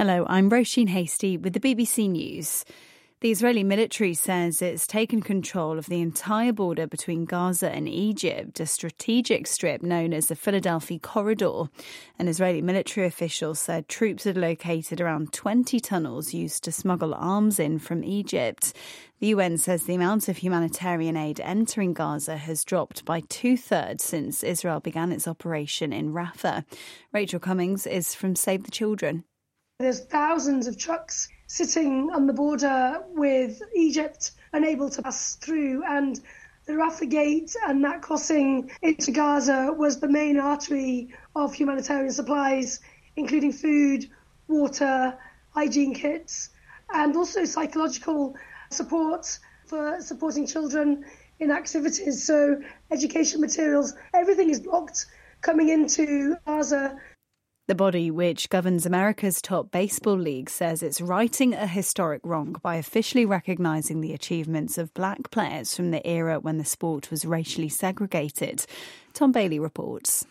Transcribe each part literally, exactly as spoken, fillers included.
Hello, I'm Roisin Hastie with the B B C News. The Israeli military says it's taken control of the entire border between Gaza and Egypt, a strategic strip known as the Philadelphia Corridor. An Israeli military official said troops had located around twenty tunnels used to smuggle arms in from Egypt. The U N says the amount of humanitarian aid entering Gaza has dropped by two-thirds since Israel began its operation in Rafah. Rachel Cummings is from Save the Children. There's thousands of trucks sitting on the border with Egypt, unable to pass through, and the Rafah Gate and that crossing into Gaza was the main artery of humanitarian supplies, including food, water, hygiene kits, and also psychological support for supporting children in activities. So education materials, everything is blocked coming into Gaza. The body, which governs America's top baseball league, says it's righting a historic wrong by officially recognising the achievements of black players from the era when the sport was racially segregated. Tom Bailey reports.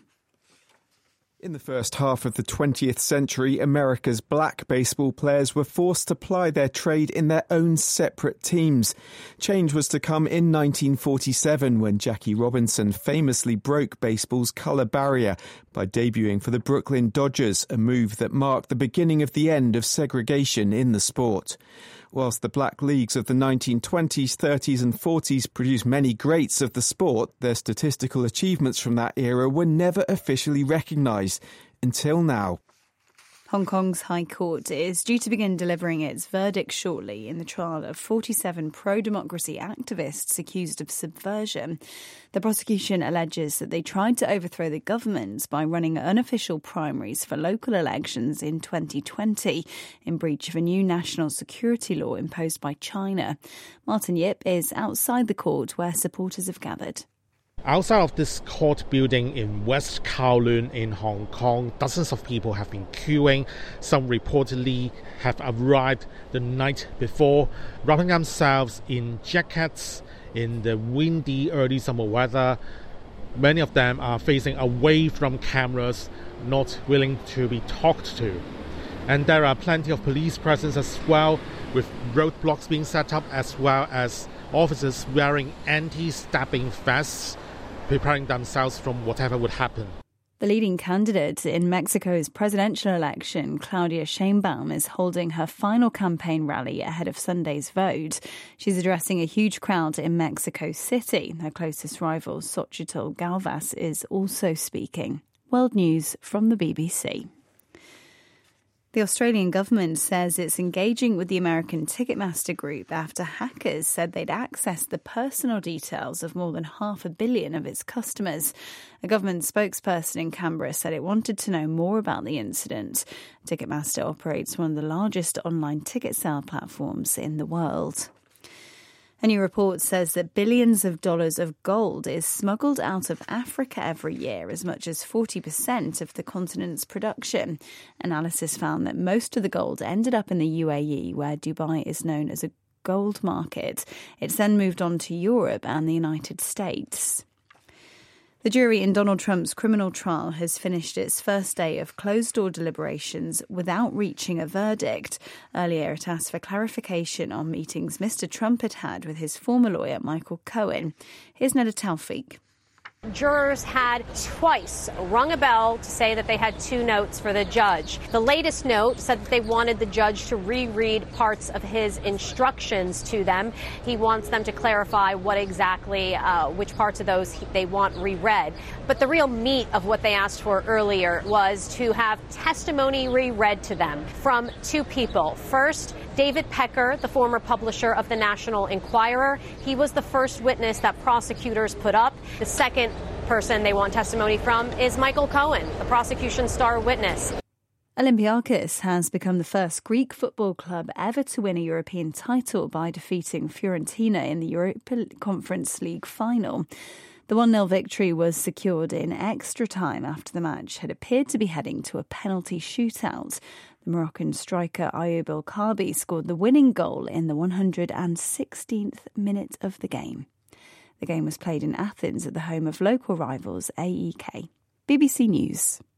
In the first half of the twentieth century, America's black baseball players were forced to ply their trade in their own separate teams. Change was to come in nineteen forty-seven when Jackie Robinson famously broke baseball's colour barrier by debuting for the Brooklyn Dodgers, a move that marked the beginning of the end of segregation in the sport. Whilst the black leagues of the nineteen twenties, thirties and forties produced many greats of the sport, their statistical achievements from that era were never officially recognised until now. Hong Kong's High Court is due to begin delivering its verdict shortly in the trial of forty-seven pro-democracy activists accused of subversion. The prosecution alleges that they tried to overthrow the government by running unofficial primaries for local elections in twenty twenty in breach of a new national security law imposed by China. Martin Yip is outside the court where supporters have gathered. Outside of this court building in West Kowloon in Hong Kong, dozens of people have been queuing. Some reportedly have arrived the night before, wrapping themselves in jackets in the windy early summer weather. Many of them are facing away from cameras, not willing to be talked to. And there are plenty of police presence as well, with roadblocks being set up, as well as officers wearing anti-stabbing vests, preparing themselves from whatever would happen. The leading candidate in Mexico's presidential election, Claudia Sheinbaum, is holding her final campaign rally ahead of Sunday's vote. She's addressing a huge crowd in Mexico City. Her closest rival, Xochitl Galvez, is also speaking. World News from the B B C. The Australian government says it's engaging with the American Ticketmaster Group after hackers said they'd accessed the personal details of more than half a billion of its customers. A government spokesperson in Canberra said it wanted to know more about the incident. Ticketmaster operates one of the largest online ticket sale platforms in the world. A new report says that billions of dollars of gold is smuggled out of Africa every year, as much as forty percent of the continent's production. Analysis found that most of the gold ended up in the U A E, where Dubai is known as a gold market. It's then moved on to Europe and the United States. The jury in Donald Trump's criminal trial has finished its first day of closed-door deliberations without reaching a verdict. Earlier, it asked for clarification on meetings Mister Trump had had with his former lawyer, Michael Cohen. Here's Neda Tawfiq. Jurors had twice rung a bell to say that they had two notes for the judge. The latest note said that they wanted the judge to reread parts of his instructions to them. He wants them to clarify what exactly, uh, which parts of those he, they want reread. But the real meat of what they asked for earlier was to have testimony reread to them from two people. First, David Pecker, the former publisher of the National Enquirer. He was the first witness that prosecutors put up. The second person they want testimony from is Michael Cohen, the prosecution's star witness. Olympiacos has become the first Greek football club ever to win a European title by defeating Fiorentina in the Europa Conference League final. The one nil victory was secured in extra time after the match had appeared to be heading to a penalty shootout. The Moroccan striker Ayoub El Kaabi scored the winning goal in the one hundred sixteenth minute of the game. The game was played in Athens at the home of local rivals A E K. B B C News.